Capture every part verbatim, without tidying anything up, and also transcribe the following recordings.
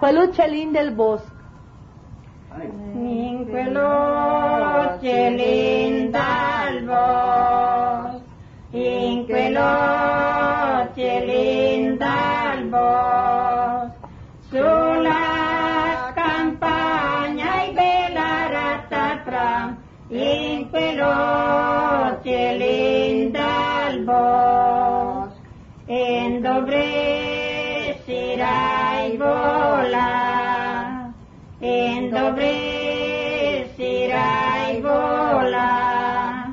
Paluccialin del bosco. In quell'occhielin dal bosco, in quell'occhielin dal bosco, sulla campagna e bella rattapra, in quell'occhielin dal bosco, in dovresti rai vola, in dovresti rai vola,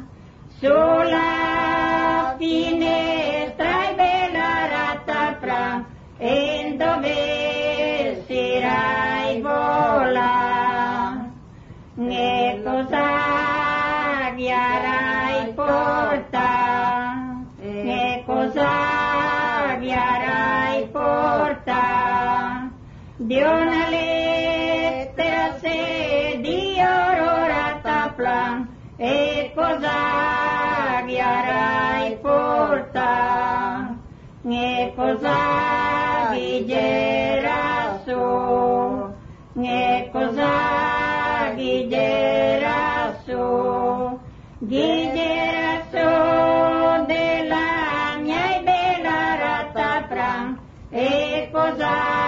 sulla finestra e bella rattapra, in dovresti rai vola, e cosa ghiarai porta, e cosa ghiarai porta, di una lettera se di aurora tapla, e cosa ghiarai porta, e cosa ghiera su, e cosa ghiera su, ghiera su della mia bella rattapra, e cosa